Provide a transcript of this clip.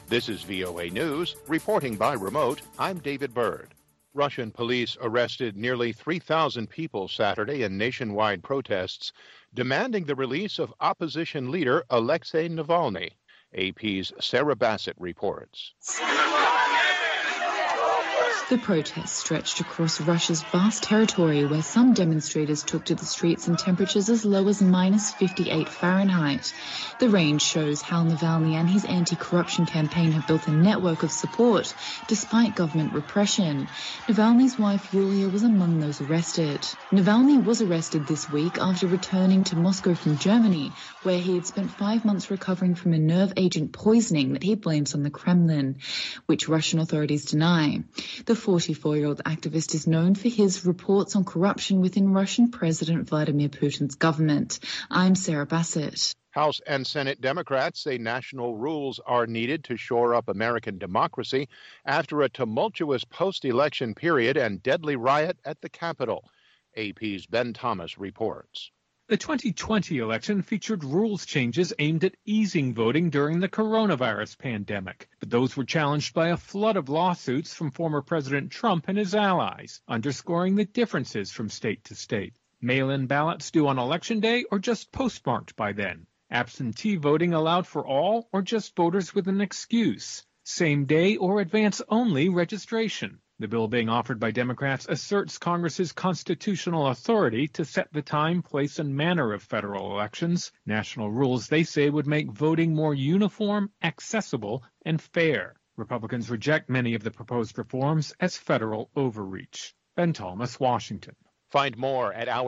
This is VOA News, reporting by remote. I'm David Byrd. Russian police arrested nearly 3,000 people Saturday in nationwide protests demanding the release of opposition leader Alexei Navalny. AP's Sarah Bassett reports. The protests stretched across Russia's vast territory, where some demonstrators took to the streets in temperatures as low as -58 Fahrenheit. The range shows how Navalny and his anti-corruption campaign have built a network of support, despite government repression. Navalny's wife, Yulia, was among those arrested. Navalny was arrested this week after returning to Moscow from Germany, where he had spent 5 months recovering from a nerve agent poisoning that he blames on the Kremlin, which Russian authorities deny. The 44-year-old activist is known for his reports on corruption within Russian President Vladimir Putin's government. I'm Sarah Bassett. House and Senate Democrats say national rules are needed to shore up American democracy after a tumultuous post-election period and deadly riot at the Capitol. AP's Ben Thomas reports. The 2020 election featured rules changes aimed at easing voting during the coronavirus pandemic, but those were challenged by a flood of lawsuits from former President Trump and his allies, underscoring the differences from state to state. Mail-in ballots due on Election Day or just postmarked by then. Absentee voting allowed for all or just voters with an excuse. Same-day or advance-only registration. The bill being offered by Democrats asserts Congress's constitutional authority to set the time, place, and manner of federal elections. National rules, they say, would make voting more uniform, accessible, and fair. Republicans reject many of the proposed reforms as federal overreach. Ben Thomas, Washington. Find more at our